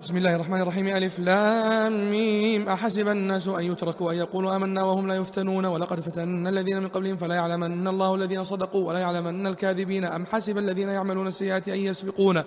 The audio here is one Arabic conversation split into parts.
بسم الله الرحمن الرحيم. ألف لام ميم. أحسب الناس أن يتركوا أن يقولوا آمنا وهم لا يفتنون ولقد فتنا الذين من قبلهم فلا يعلمن الله الذين صدقوا ولا يعلمن الكاذبين. أم حسب الذين يعملون السيئات أن يسبقون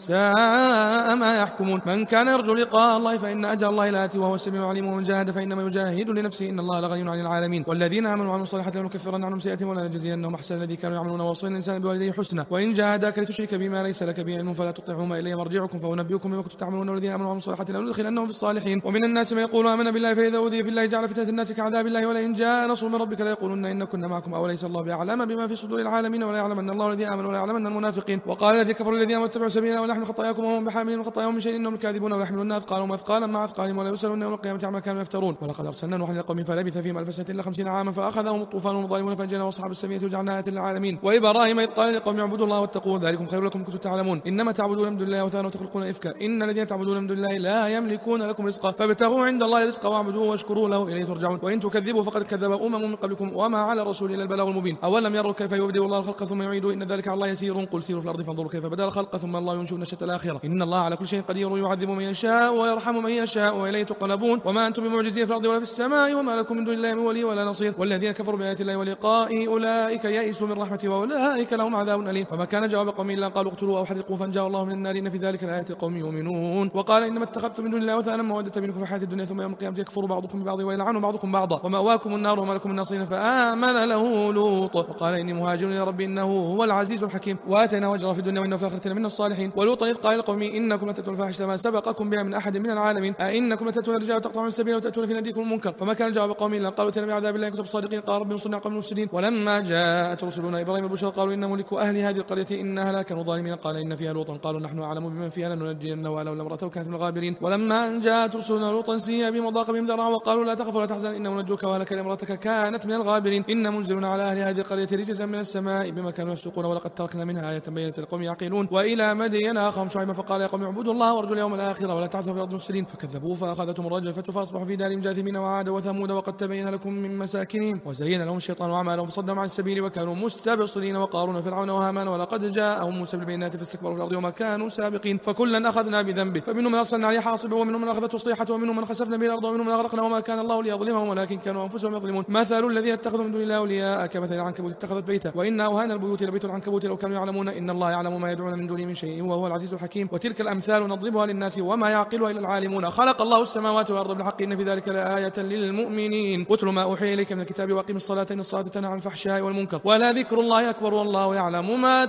ساء ما يحكمون. من كان يرجو لقاء الله فإن أجل الله لآت وهو السميع العليم. ومن جاهد فإنما يجاهد لنفسه إن الله لغني عن العالمين. والذين آمنوا وعملوا الصالحات لنكفرن عنهم سيئاتهم ولنجزينهم أحسن الذي كانوا يعملون. ووصينا الإنسان بوالديه حسنا وإن جاهداك لتشرك بما ليس لك به علم فلا تطعهما إلي مرجعكم فأنبئكم بما كنتم تعملون. والذين آمنوا وعملوا الصالحات لندخلنهم في الصالحين. ومن الناس من يقول آمنا بالله فإذا أوذي في الله جعل فتنة الناس كعذاب الله ولئن جاء نصر من ربك ليقولن إن كنا معكم أوليس الله بأعلم بما في صدور العالمين ولا يعلمن الله الذين آمنوا ولا يعلمن المنافقين. وقال الذين كفروا الذين آمنوا اتبعوا سبيلنا ونحن خطاياكم وهم بحاملين خطاياهم من شيء إنهم كاذبون ويحملون أثقالهم أثقالا مع أثقالهم ولا يسألون يوم القيامة عما كانوا يفترون. ولقد أرسلنا نوحا إلى قومه فلبث فيهم ألف سنة إلا 50 عاما فأخذهم الطوفان وهم ظالمون فأنجيناه وأصحاب السفينة وجعلناها آية للعالمين. وإبراهيم إذ قال لقوم اعبدوا الله واتقوه ذلكم خير لكم كنتم تعلمون. إنما تعبدون من دون الله أوثانا وتخلقون إفكا إن الذين تعبدون من دون الله لا يملكون لكم رزقا فابتغوا عند الله رزقا واعبدوه واشكروا له إليه ترجعون. وإن تكذبوا فقد كذب من قبلكم وما على الرسول إلا البلاغ المبين. أولم يروا كيف يبدئ الله الخلق ثم يعيده إن ذلك على الله يسير. قل سيروا في الأرض فانظروا كيف بدأ الخلق ثم الله ينشئ النشأة الآخرة إن الله على كل شيء قدير يعذب من يشاء ويرحم من يشاء وإليه تقلبون. وما أنتم بمعجزين في الأرض ولا في السماء وما لكم من دون الله من ولي ولا نصير. والذين كفروا بآيات الله ولقائه أولئك يئسوا من رحمته وأولئك لهم عذاب أليم. فما كان جواب قومه إلا قالوا اقتلوا أو حرقوا فانجاه الله من النار إن في ذلك لآيات لقوم يؤمنون. وقال إنما اتخذتم من دون الله أوثانا مودة بينكم في الحياة الدنيا ثم يوم القيامة يكفر بعضكم ببعض ويلعن بعضكم بعضا ومأواكم النار وما لكم من ناصرين. فآمن له لوط وقال إني مهاجر إلى ربي إنه هو العزيز الحكيم. وآتيناه أجره في الدنيا وإنه في الآخرة لمن الصالحين. ولوطا إذ قال لقومه إنكم لتأتون الفاحشة ما سبقكم بها من أحد من العالمين أئنكم لتأتون الرجال وتقطعون السبيل وتأتون في ناديكم المنكر. فما كان جواب قومه إلا قالوا ائتنا بعذاب الله إن كنتم صادقين. قال رب انصرنا على القوم المفسدين. ولما جاءت رسلنا إبراهيم بالبشرى قالوا إن ملكوا أهل هذه القرية إنها كانوا ظالمين. قال إن فيها لوطا قالوا نحن أعلم بمن فيها لننجينه ولولا امرأته كانت من الغابرين. ولما أن جاءت رسلنا لوطا سيئ بهم وضاق بهم ذرعا وقالوا لا تخف ولا تحزن إنا منجوك وأهلك لامرأتك كانت من الغابرين إن منزلون على أهل هذه القرية رجزا من السماء بما كانوا يفسقون ولقد تركنا منها آية بينة لقوم يعقلون. وإلى مدين أخاهم شعيبا فقال يا قوم اعبدوا الله وارجوا اليوم الآخر ولا تعثوا في الأرض مفسدين. فكذبوه فأخذتهم الرجفة فأصبحوا في دارهم جاثمين. وعاد وثمود وقد تبين لكم من مساكنهم وزين لهم الشيطان أعمالهم فصدهم عن السبيل وكانوا مستبصرين. وقارون وفرعون وهامان ولقد جاءهم موسى بالبينات فاستكبروا في الأرض وما كانوا سابقين. فكلا أخذنا بذنبه فمنهم من أرسلنا عليه حاصبا ومنهم من أخذته الصيحة ومنهم من خسفنا به الأرض ومنهم من أغرقنا وما كان الله ليظلمهم ولكن كانوا أنفسهم يظلمون. مثل الذين اتخذوا من دون الله أولياء كمثل العنكبوت اتخذت بيتا وإن أوهان البيوت لبيت العنكبوت لو كانوا يعلمون إن الله يعلم ما يدعون من دونه من شيء وهو العزيز الحكيم. وتلك الأمثال نضربها للناس وما يعقلها إلا العالمون. خلق الله السماوات والأرض بالحق إن في ذلك لآية للمؤمنين. اتل ما أوحي إليك من الكتاب وأقم الصلاة إن الصلاة تنهى عن الفحشاء والمنكر ولذكر الله أكبر والله يعلم ما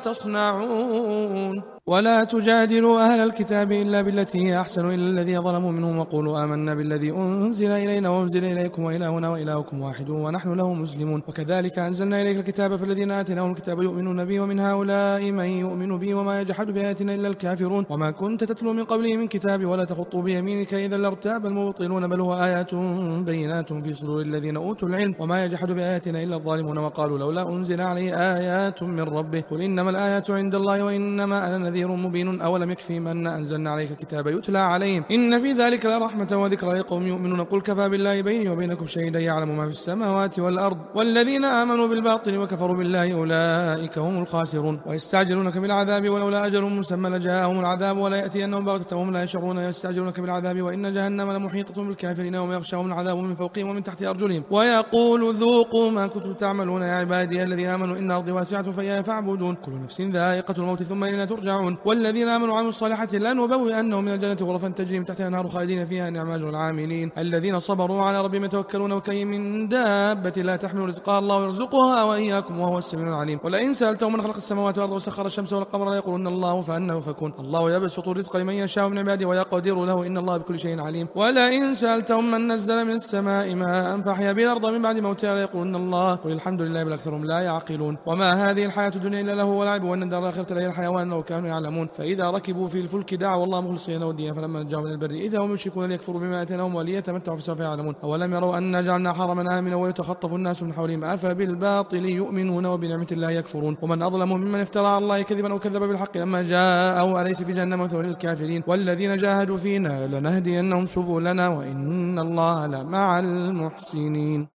تصنعون. ولا تجادلوا أهل الكتاب إلا بالتي هي أحسن إلا الذين ظلموا منهم وقولوا آمنا بالذي أنزل إلينا وأنزل إليكم وإلهنا وإلهكم واحد ونحن له مسلمون. وكذلك أنزلنا إليك الكتاب فالذين آتيناهم الكتاب يؤمنون به ومن هؤلاء من يؤمن به وما يجحد بآياتنا إلا الكافرون. وما كنت تتلو من قبله من كتاب ولا تخط بيمينك إذا لارتاب المبطلون بل هو آيات بينات في صدور الذين أوتوا العلم وما يجحد بآياتنا إلا الظالمون. وقالوا لولا أنزل عليه آيات من ربه قل إنما الآيات عند الله وإنما أنا نذير مبين. أولم يكفيهم أن أنزلنا عليك الكتاب يتلى عليهم إن في ذلك لرحمة وذكرى لقوم يؤمنون. قل كفى بالله بيني وبينكم شهيدا يعلم ما في السماوات والأرض والذين آمنوا بالباطل وكفروا بالله أولئك هم الخاسرون. ويستعجلونك بالعذاب ولولا أجل مسمى لجاءهم العذاب ولا يأتينهم بغتة وهم لا يشعرون. يستعجلونك بالعذاب وإن جهنم لمحيطة بالكافرين وما يغشاهم العذاب من فوقهم ومن تحت أرجلهم ويقول ذوقوا ما كنتم تعملون يا عبادي الذين آمنوا إن أرضي واسعة فإياي فاعبدون. كل نفس ذائقة الموت ثم إلينا ترجعون. والذين آمنوا وعملوا الصالحات لنبوئنهم من الجنة غرفا تجري من تحتها الأنهار خالدين فيها نعم أجر العاملين الذين صبروا على ربهم يتوكلون. وكأين من دابة لا تحمل رزقها الله يرزقها وإياكم وهو السميع العليم. ولئن سألتهم من خلق السماوات والأرض وسخر الشمس والقمر ليقولن الله فأنى يؤفكون. الله يبسط الرزق لمن يشاء من عباده ويقدر له إن الله بكل شيء عليم. ولئن سألتهم من نزل من السماء ماء فأحيا به الأرض من بعد موتها ليقولن الله قل الحمد لله بل أكثرهم لا يعقلون. وما هذه الحياة الدنيا إلا لهو ولعب وأن الدار الآخرة لهي الحيوان لو كانوا يعلمون. فإذا ركبوا في الفلك دعوا الله مخلصين له الدين فلما نجاهم من البر إذا هم يشركون ليكفروا بما آتيناهم وليتمتعوا فسوف يعلمون. أولم يروا أنا جعلنا حرما آمنا ويتخطف الناس من حولهم أفبالباطل يؤمنون وبنعمة الله يكفرون. ومن أظلم ممن افترى على الله كذبا وكذب بالحق لما جاءه أليس في جهنم مثوى للكافرين. والذين جاهدوا فينا لنهدينهم سبلنا وإن الله لمع المحسنين.